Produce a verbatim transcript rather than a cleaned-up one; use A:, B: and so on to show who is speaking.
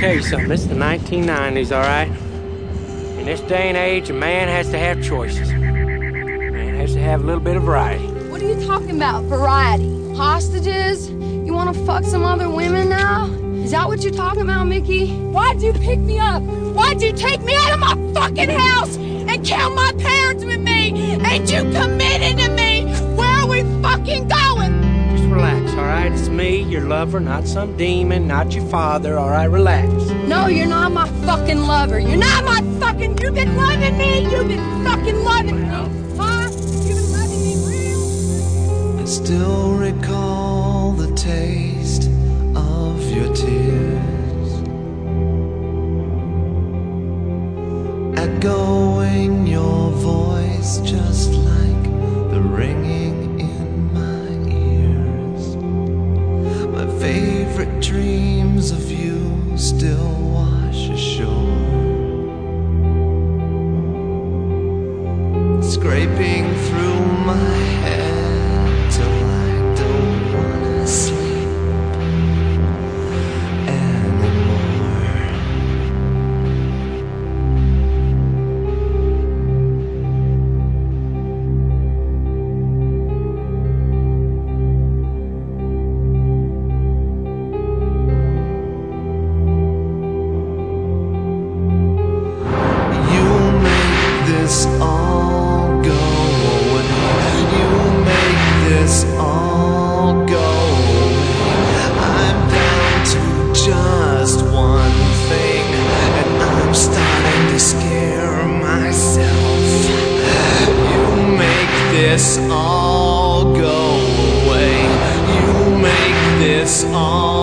A: tell you something. This is the nineteen nineties, all right? In this day and age, a man has to have choices. A man has to have a little bit of variety.
B: What are you talking about, variety? Hostages? You want to fuck some other women now? Is that what you're talking about, Mickey? Why'd you pick me up? Why'd you take me out of my fucking house and kill my parents with me? Ain't you committed to me? Where are we fucking going?
A: Just relax, all right? It's me, your lover, not some demon, not your father, all right? Relax.
B: No, you're not my fucking lover. You're not my fucking... You've been loving me. You've been fucking loving me. Huh? You've been loving me real.
C: I still recall the taste of your tears, echoing your voice just like the ringing in my ears. My favorite dreams of you still wash ashore, scraping through my head till I don't wanna sleep anymore. You make this all go away. You make this all go away. I'm down to just one thing, and I'm starting to scare myself. You make this all go away. You make this all